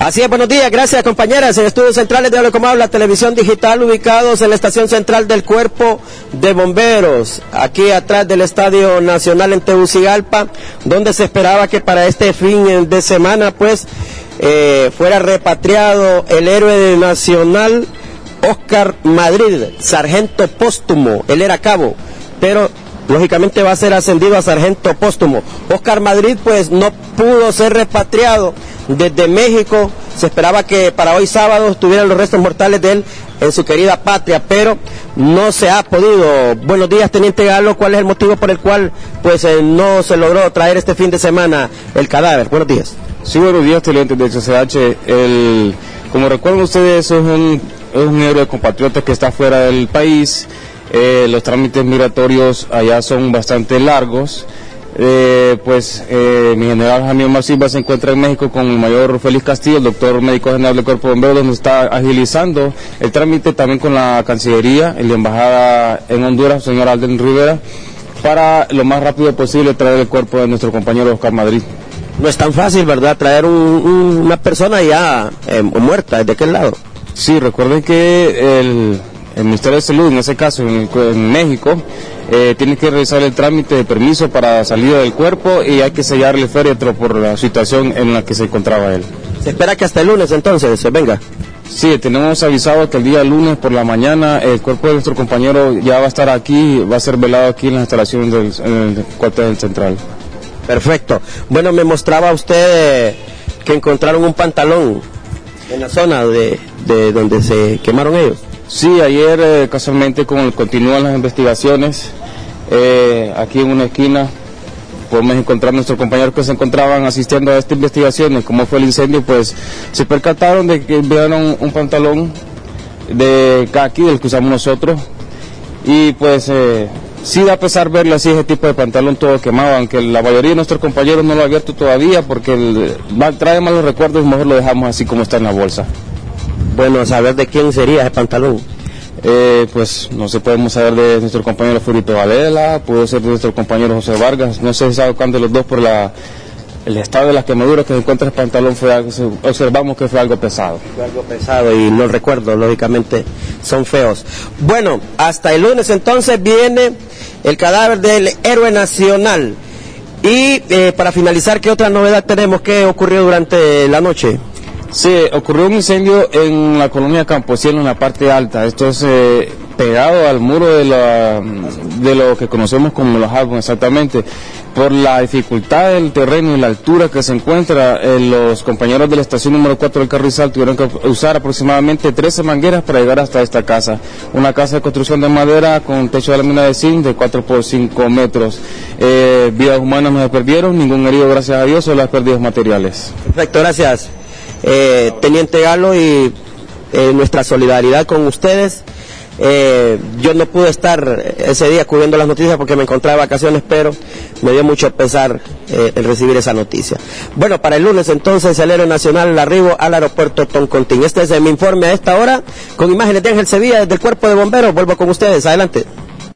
Así es, buenos días, gracias compañeras. En estudios centrales de Habla Como Habla, televisión digital, ubicados en la estación central del Cuerpo de Bomberos, aquí atrás del Estadio Nacional en Tegucigalpa, donde se esperaba que para este fin de semana, pues, fuera repatriado el héroe nacional Oscar Madrid, sargento póstumo. Él era cabo, pero lógicamente va a ser ascendido a sargento póstumo. Oscar Madrid, pues, no pudo ser repatriado desde México. Se esperaba que para hoy sábado estuvieran los restos mortales de él en su querida patria, pero no se ha podido. Buenos días, teniente Galo. ¿Cuál es el motivo por el cual, pues, no se logró traer este fin de semana el cadáver? Buenos días. Sí, buenos días, teniente de HCH. Como recuerdan ustedes, es un héroe compatriota que está fuera del país. Los trámites migratorios allá son bastante largos. Mi general Jaime Omar Silva se encuentra en México con el mayor Félix Castillo, el doctor médico general del Cuerpo de Bomberos, donde está agilizando el trámite también con la Cancillería y la Embajada en Honduras, señor Alden Rivera, para lo más rápido posible traer el cuerpo de nuestro compañero Oscar Madrid. No es tan fácil, ¿verdad?, traer una persona ya muerta. ¿De qué lado? Sí, recuerden que el Ministerio de Salud, en ese caso en México, tiene que realizar el trámite de permiso para salida del cuerpo y hay que sellarle el féretro por la situación en la que se encontraba él. ¿Se espera que hasta el lunes entonces se venga? Sí, tenemos avisado que el día lunes por la mañana el cuerpo de nuestro compañero ya va a estar aquí, va a ser velado aquí en las instalaciones del cuartel central. Perfecto. Bueno, me mostraba usted que encontraron un pantalón en la zona de donde se quemaron ellos. Sí, ayer casualmente continúan las investigaciones, aquí en una esquina podemos encontrar nuestros compañeros que se encontraban asistiendo a estas investigaciones. Como fue el incendio, pues se percataron de que enviaron un pantalón de caqui, del que usamos nosotros, y pues sí da pesar verle así ese tipo de pantalón todo quemado, aunque la mayoría de nuestros compañeros no lo ha abierto todavía porque trae malos recuerdos y mejor lo dejamos así como está en la bolsa. Bueno, a saber de quién sería ese pantalón. Pues no sé, podemos saber de nuestro compañero Furito Valela, puede ser de nuestro compañero José Vargas, no sé si sabe cuál de los dos por el estado de las quemaduras que se encuentra el pantalón observamos que fue algo pesado. Fue algo pesado y los recuerdos lógicamente son feos. Bueno, hasta el lunes entonces viene el cadáver del héroe nacional. Y para finalizar, ¿qué otra novedad tenemos? ¿Qué ocurrió durante la noche? Sí, ocurrió un incendio en la colonia Camposiano, en la parte alta. Esto es pegado al muro de lo que conocemos como los Albos, exactamente. Por la dificultad del terreno y la altura que se encuentra, los compañeros de la estación número 4 del Carrizal tuvieron que usar aproximadamente 13 mangueras para llegar hasta esta casa. Una casa de construcción de madera con techo de lámina de zinc de 4 por 5 metros. Vidas humanas no se perdieron, ningún herido, gracias a Dios, solo las pérdidas materiales. Perfecto, gracias. Teniente Galo, y nuestra solidaridad con ustedes. Yo no pude estar ese día cubriendo las noticias porque me encontraba de vacaciones, pero me dio mucho pesar el recibir esa noticia. Bueno, para el lunes entonces el héroe nacional, el arribo al aeropuerto Toncontín. Este es mi informe a esta hora, con imágenes de Ángel Sevilla desde el Cuerpo de Bomberos. Vuelvo con ustedes, adelante.